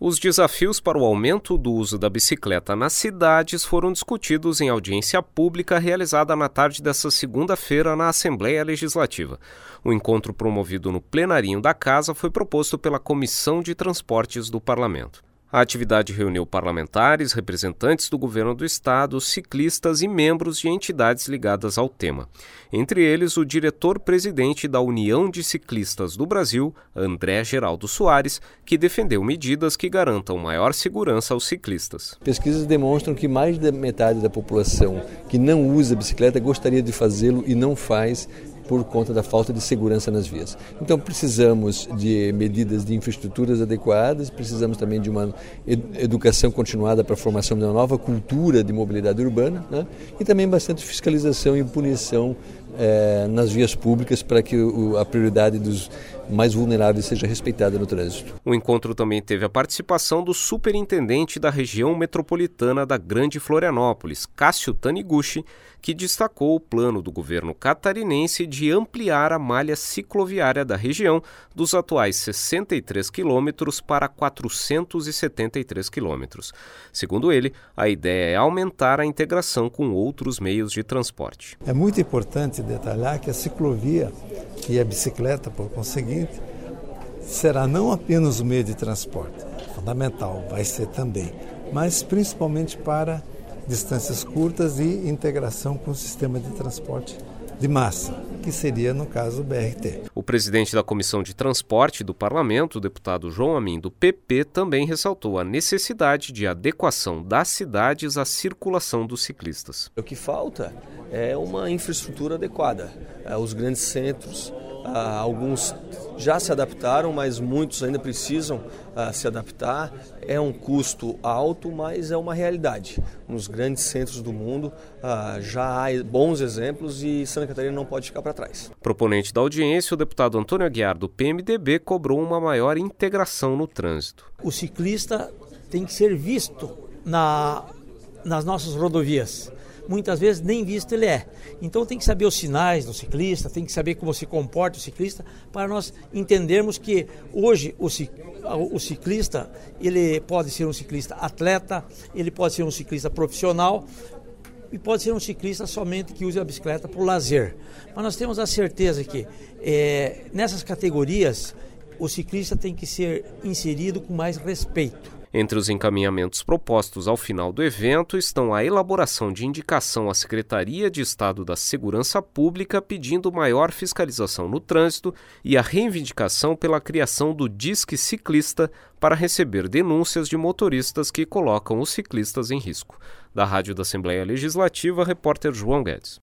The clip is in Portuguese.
Os desafios para o aumento do uso da bicicleta nas cidades foram discutidos em audiência pública realizada na tarde desta segunda-feira na Assembleia Legislativa. O encontro promovido no plenarinho da Casa foi proposto pela Comissão de Transportes do Parlamento. A atividade reuniu parlamentares, representantes do governo do estado, ciclistas e membros de entidades ligadas ao tema. Entre eles, o diretor-presidente da União de Ciclistas do Brasil, André Geraldo Soares, que defendeu medidas que garantam maior segurança aos ciclistas. Pesquisas demonstram que mais da metade da população que não usa bicicleta gostaria de fazê-lo e não faz por conta da falta de segurança nas vias. Então precisamos de medidas de infraestruturas adequadas, precisamos também de uma educação continuada para a formação de uma nova cultura de mobilidade urbana, né? E também bastante fiscalização e punição nas vias públicas para que a prioridade dos mais vulneráveis seja respeitada no trânsito. O encontro também teve a participação do superintendente da região metropolitana da Grande Florianópolis, Cássio Taniguchi, que destacou o plano do governo catarinense de ampliar a malha cicloviária da região dos atuais 63 quilômetros para 473 quilômetros. Segundo ele, a ideia é aumentar a integração com outros meios de transporte. É muito importante detalhar que a ciclovia e a bicicleta, por conseguinte, será não apenas o meio de transporte, fundamental, vai ser também, mas principalmente para distâncias curtas e integração com o sistema de transporte de massa, que seria, no caso, o BRT. O presidente da Comissão de Transporte do Parlamento, o deputado João Amin, do PP, também ressaltou a necessidade de adequação das cidades à circulação dos ciclistas. O que falta é uma infraestrutura adequada. Os grandes centros, alguns já se adaptaram, mas muitos ainda precisam se adaptar. É um custo alto, mas é uma realidade. Nos grandes centros do mundo já há bons exemplos e Santa Catarina não pode ficar para trás. Proponente da audiência, o deputado Antônio Aguiar, do PMDB, cobrou uma maior integração no trânsito. O ciclista tem que ser visto nas nossas rodovias. Muitas vezes nem visto ele é. Então tem que saber os sinais do ciclista, tem que saber como se comporta o ciclista, para nós entendermos que hoje o ciclista, ele pode ser um ciclista atleta, ele pode ser um ciclista profissional e pode ser um ciclista somente que use a bicicleta por lazer. Mas nós temos a certeza que nessas categorias o ciclista tem que ser inserido com mais respeito. Entre os encaminhamentos propostos ao final do evento estão a elaboração de indicação à Secretaria de Estado da Segurança Pública pedindo maior fiscalização no trânsito e a reivindicação pela criação do Disque Ciclista para receber denúncias de motoristas que colocam os ciclistas em risco. Da Rádio da Assembleia Legislativa, repórter João Guedes.